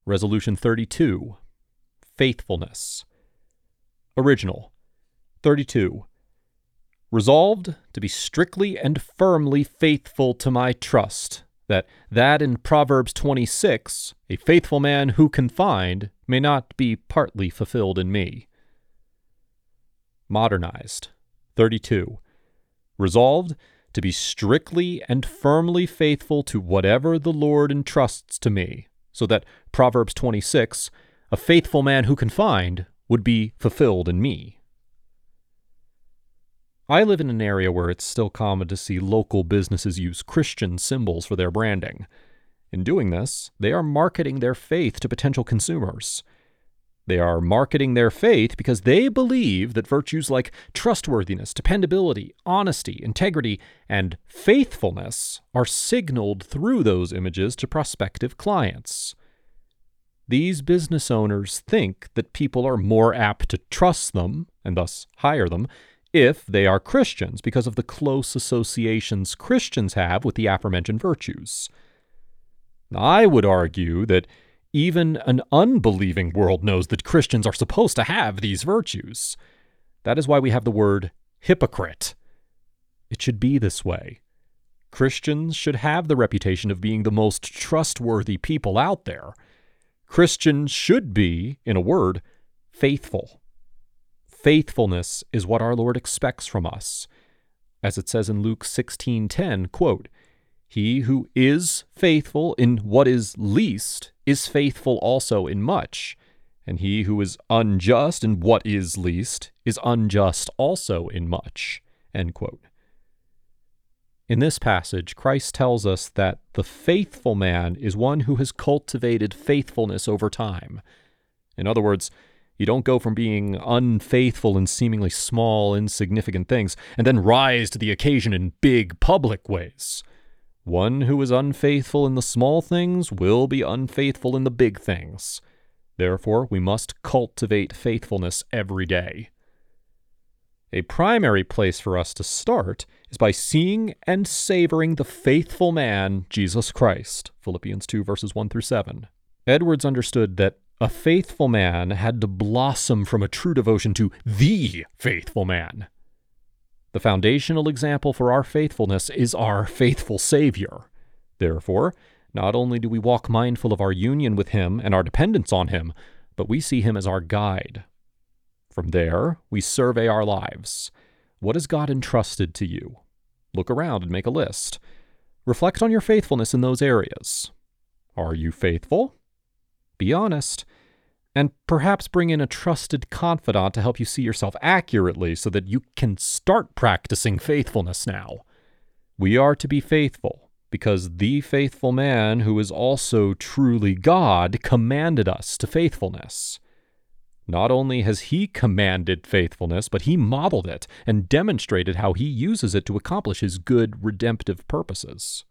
Resolution 32, faithfulness. Original, 32. Resolved to be strictly and firmly faithful to my trust, that in Proverbs 26, a faithful man who can find may not be partly fulfilled in me. Modernized, 32. Resolved to be strictly and firmly faithful to whatever the Lord entrusts to me, so that Proverbs 26, a faithful man who can find, would be fulfilled in me. I live in an area where it's still common to see local businesses use Christian symbols for their branding. In doing this, they are marketing their faith to potential consumers. They are marketing their faith because they believe that virtues like trustworthiness, dependability, honesty, integrity, and faithfulness are signaled through those images to prospective clients. These business owners think that people are more apt to trust them, and thus hire them, if they are Christians because of the close associations Christians have with the aforementioned virtues. I would argue that even an unbelieving world knows that Christians are supposed to have these virtues. That is why we have the word hypocrite. It should be this way. Christians should have the reputation of being the most trustworthy people out there. Christians should be, in a word, faithful. Faithfulness is what our Lord expects from us. As it says in Luke 16:10, quote, "He who is faithful in what is least is faithful also in much, and he who is unjust in what is least is unjust also in much." End quote. In this passage, Christ tells us that the faithful man is one who has cultivated faithfulness over time. In other words, you don't go from being unfaithful in seemingly small, insignificant things and then rise to the occasion in big, public ways. One who is unfaithful in the small things will be unfaithful in the big things. Therefore, we must cultivate faithfulness every day. A primary place for us to start is by seeing and savoring the faithful man, Jesus Christ. Philippians 2, verses 1 through 7. Edwards understood that a faithful man had to blossom from a true devotion to the faithful man. The foundational example for our faithfulness is our faithful Savior. Therefore, not only do we walk mindful of our union with Him and our dependence on Him, but we see Him as our guide. From there, we survey our lives. What has God entrusted to you? Look around and make a list. Reflect on your faithfulness in those areas. Are you faithful? Be honest, and perhaps bring in a trusted confidant to help you see yourself accurately so that you can start practicing faithfulness now. We are to be faithful because the faithful man, who is also truly God, commanded us to faithfulness. Not only has He commanded faithfulness, but He modeled it and demonstrated how He uses it to accomplish His good redemptive purposes.